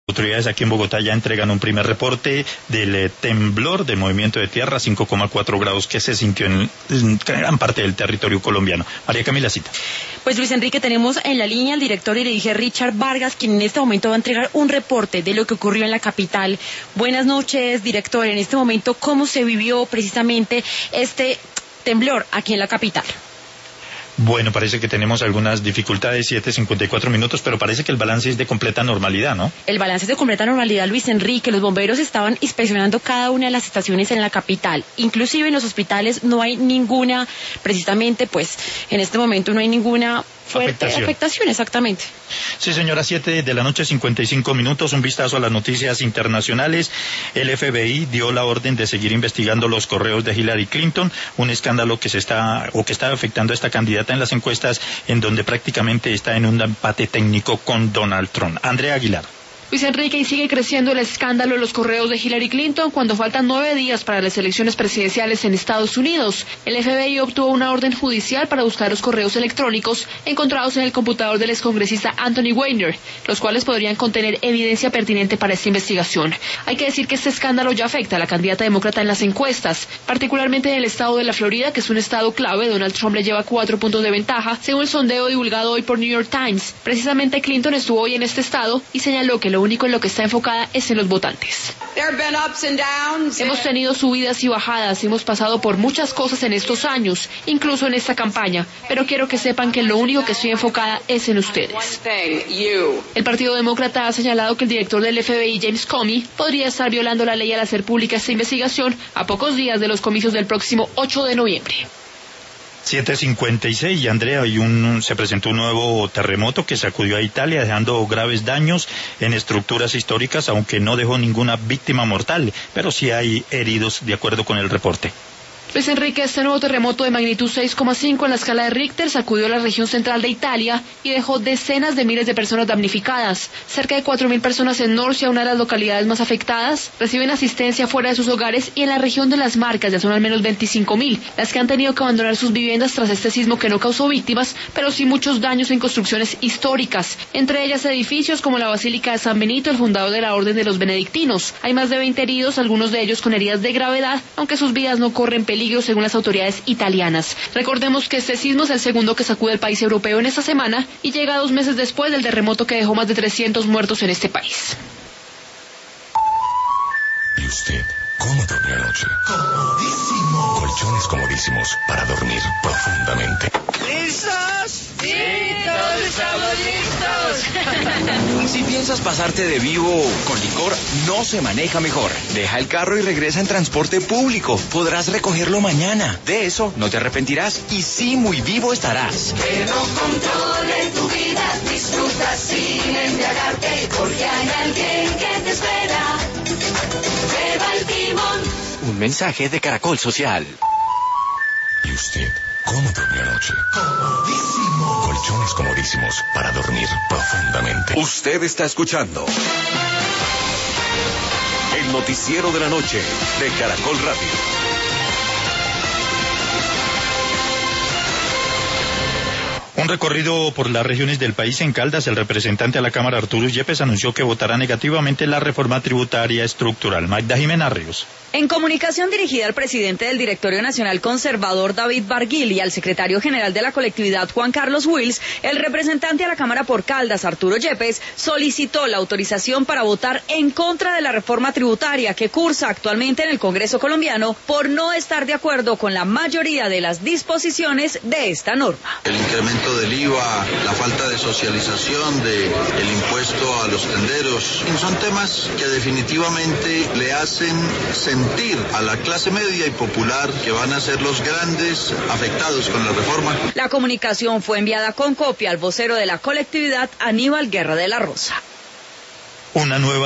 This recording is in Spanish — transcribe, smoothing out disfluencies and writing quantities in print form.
Autoridades aquí en Bogotá ya entregan un primer reporte del temblor, del movimiento de tierra, 5,4 grados que se sintió en gran parte del territorio colombiano. María Camila Cita. Pues Luis Enrique, tenemos en la línea al director y dirige Richard Vargas, quien en este momento va a entregar un reporte de lo que ocurrió en la capital. Buenas noches, director. En este momento, ¿cómo se vivió precisamente este temblor aquí en la capital? Bueno, parece que tenemos algunas dificultades, 7:54 minutos, pero parece que el balance es de completa normalidad, ¿no? El balance es de completa normalidad, Luis Enrique. Los bomberos estaban inspeccionando cada una de las estaciones en la capital. Inclusive en los hospitales no hay ninguna, precisamente, pues, en este momento no hay ninguna fuerte afectación, exactamente. Sí, señora, 7:55 minutos, un vistazo a las noticias internacionales. El FBI dio la orden de seguir investigando los correos de Hillary Clinton, un escándalo que está afectando a esta candidata en las encuestas, en donde prácticamente está en un empate técnico con Donald Trump. Andrea Aguilar. Luis Enrique, y sigue creciendo el escándalo de los correos de Hillary Clinton cuando faltan 9 días para las elecciones presidenciales en Estados Unidos. El FBI obtuvo una orden judicial para buscar los correos electrónicos encontrados en el computador del excongresista Anthony Weiner, los cuales podrían contener evidencia pertinente para esta investigación. Hay que decir que este escándalo ya afecta a la candidata demócrata en las encuestas, particularmente en el estado de la Florida, que es un estado clave. Donald Trump le lleva 4 puntos de ventaja, según el sondeo divulgado hoy por New York Times. Precisamente Clinton estuvo hoy en este estado y señaló que lo único en lo que está enfocada es en los votantes. Hemos tenido subidas y bajadas, hemos pasado por muchas cosas en estos años, incluso en esta campaña, pero quiero que sepan que lo único que estoy enfocada es en ustedes. El Partido Demócrata ha señalado que el director del FBI, James Comey, podría estar violando la ley al hacer pública esta investigación a pocos días de los comicios del próximo 8 de noviembre. 7:56, y Andrea, se presentó un nuevo terremoto que sacudió a Italia, dejando graves daños en estructuras históricas, aunque no dejó ninguna víctima mortal, pero sí hay heridos, de acuerdo con el reporte. Luis Enrique, este nuevo terremoto de magnitud 6,5 en la escala de Richter sacudió la región central de Italia y dejó decenas de miles de personas damnificadas. Cerca de 4.000 personas en Norcia, una de las localidades más afectadas, reciben asistencia fuera de sus hogares, y en la región de las Marcas ya son al menos 25.000 las que han tenido que abandonar sus viviendas tras este sismo que no causó víctimas, pero sí muchos daños en construcciones históricas, entre ellas edificios como la Basílica de San Benito, el fundador de la Orden de los Benedictinos. Hay más de 20 heridos, algunos de ellos con heridas de gravedad, aunque sus vidas no corren peligro según las autoridades italianas. Recordemos que este sismo es el segundo que sacude el país europeo en esta semana y llega 2 meses después del terremoto que dejó más de 300 muertos en este país. ¿Y usted cómo durmió anoche? Comodísimo. Colchones comodísimos para dormir profundamente. ¿Listos? Sí, todos estamos listos. Si piensas pasarte de vivo con licor, no se maneja mejor. Deja el carro y regresa en transporte público. Podrás recogerlo mañana. De eso no te arrepentirás y sí muy vivo estarás. Que no controle tu vida, disfruta sin embriagarte, porque hay alguien que te espera. Lleva el timón. Un mensaje de Caracol Social. ¿Y usted cómo durmió anoche? Comodísimo. Colchones comodísimos para dormir profundamente. Usted está escuchando el noticiero de la noche de Caracol Radio. Un recorrido por las regiones del país. En Caldas, el representante a la Cámara, Arturo Yepes, anunció que votará negativamente la reforma tributaria estructural. Magda Jimena Ríos. En comunicación dirigida al presidente del Directorio Nacional Conservador, David Barguil, y al secretario general de la colectividad, Juan Carlos Wills, el representante a la Cámara por Caldas, Arturo Yepes, solicitó la autorización para votar en contra de la reforma tributaria que cursa actualmente en el Congreso colombiano por no estar de acuerdo con la mayoría de las disposiciones de esta norma. El incremento del IVA, la falta de socialización del impuesto a los tenderos, son temas que definitivamente le hacen sentir a la clase media y popular que van a ser los grandes afectados con la reforma. La comunicación fue enviada con copia al vocero de la colectividad, Aníbal Guerra de la Rosa. Una nueva